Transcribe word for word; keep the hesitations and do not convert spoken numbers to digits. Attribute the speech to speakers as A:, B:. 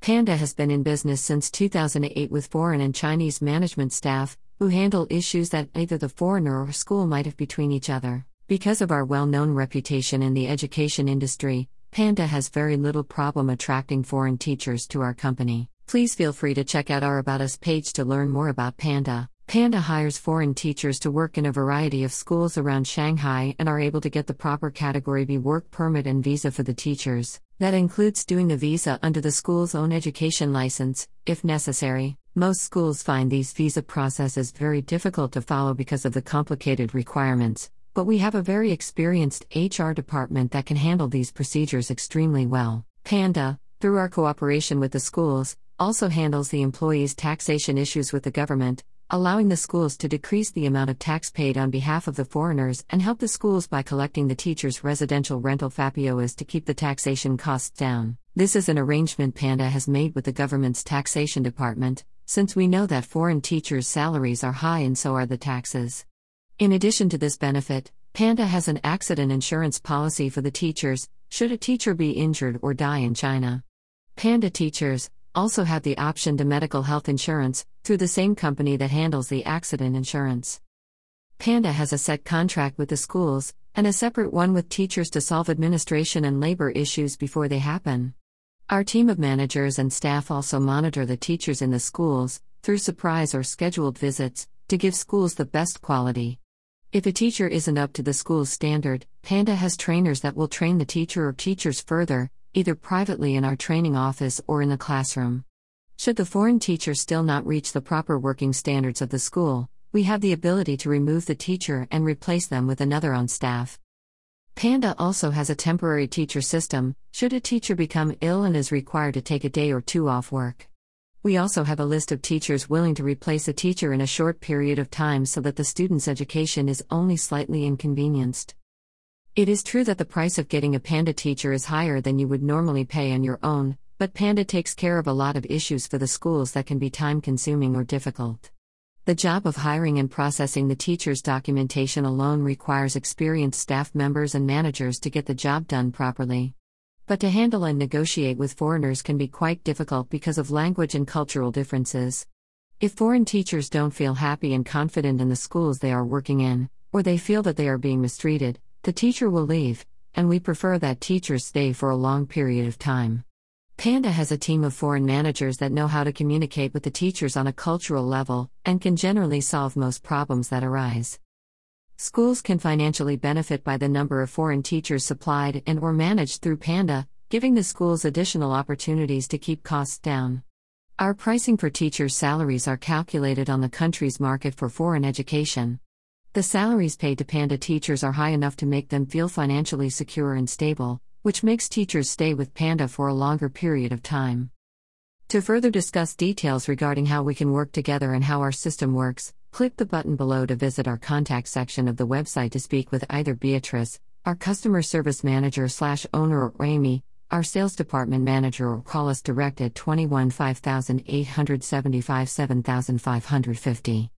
A: Panda has been in business since two thousand eight with foreign and Chinese management staff, who handle issues that either the foreigner or school might have between each other. Because of our well-known reputation in the education industry, Panda has very little problem attracting foreign teachers to our company. Please feel free to check out our About Us page to learn more about Panda. Panda hires foreign teachers to work in a variety of schools around Shanghai and are able to get the proper Category B work permit and visa for the teachers. That includes doing the visa under the school's own education license, if necessary. Most schools find these visa processes very difficult to follow because of the complicated requirements, but we have a very experienced H R department that can handle these procedures extremely well. Panda, through our cooperation with the schools, also handles the employees' taxation issues with the government, allowing the schools to decrease the amount of tax paid on behalf of the foreigners and help the schools by collecting the teachers' residential rental F A P I O As to keep the taxation costs down. This is an arrangement Panda has made with the government's taxation department, since we know that foreign teachers' salaries are high and so are the taxes. In addition to this benefit, Panda has an accident insurance policy for the teachers, should a teacher be injured or die in China. Panda teachers also have the option to medical health insurance, through the same company that handles the accident insurance. Panda has a set contract with the schools, and a separate one with teachers to solve administration and labor issues before they happen. Our team of managers and staff also monitor the teachers in the schools, through surprise or scheduled visits, to give schools the best quality. If a teacher isn't up to the school's standard, Panda has trainers that will train the teacher or teachers further, either privately in our training office or in the classroom. Should the foreign teacher still not reach the proper working standards of the school, we have the ability to remove the teacher and replace them with another on staff. Panda also has a temporary teacher system, should a teacher become ill and is required to take a day or two off work. We also have a list of teachers willing to replace a teacher in a short period of time so that the student's education is only slightly inconvenienced. It is true that the price of getting a Panda teacher is higher than you would normally pay on your own, but Panda takes care of a lot of issues for the schools that can be time-consuming or difficult. The job of hiring and processing the teacher's documentation alone requires experienced staff members and managers to get the job done properly. But to handle and negotiate with foreigners can be quite difficult because of language and cultural differences. If foreign teachers don't feel happy and confident in the schools they are working in, or they feel that they are being mistreated, the teacher will leave, and we prefer that teachers stay for a long period of time. Panda has a team of foreign managers that know how to communicate with the teachers on a cultural level, and can generally solve most problems that arise. Schools can financially benefit by the number of foreign teachers supplied and or managed through Panda, giving the schools additional opportunities to keep costs down. Our pricing for teachers' salaries are calculated on the country's market for foreign education. The salaries paid to Panda teachers are high enough to make them feel financially secure and stable, which makes teachers stay with Panda for a longer period of time. To further discuss details regarding how we can work together and how our system works, click the button below to visit our contact section of the website to speak with either Beatrice, our customer service manager slash owner, or Amy, our sales department manager, or call us direct at two one five eight seven five seven five five five zero.